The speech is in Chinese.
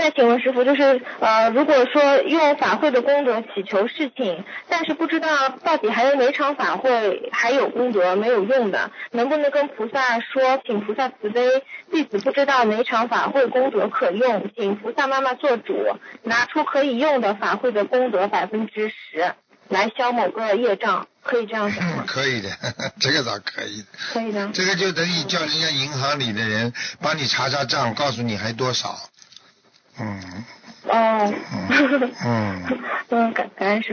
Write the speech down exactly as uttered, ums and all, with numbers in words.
再请问师傅，就是呃，如果说用法会的功德祈求事情，但是不知道到底还有哪场法会还有功德没有用的，能不能跟菩萨说，请菩萨慈悲，弟子不知道哪场法会功德可用，请菩萨妈妈做主，拿出可以用的法会的功德百分之十来消某个业障，可以这样讲吗？ 嗯，可以的，这个倒可以的。 可以的。 这个就等于叫人家银行里的人帮你查查账，告诉你还多少。嗯。 哦。 嗯。嗯嗯，感感恩师父。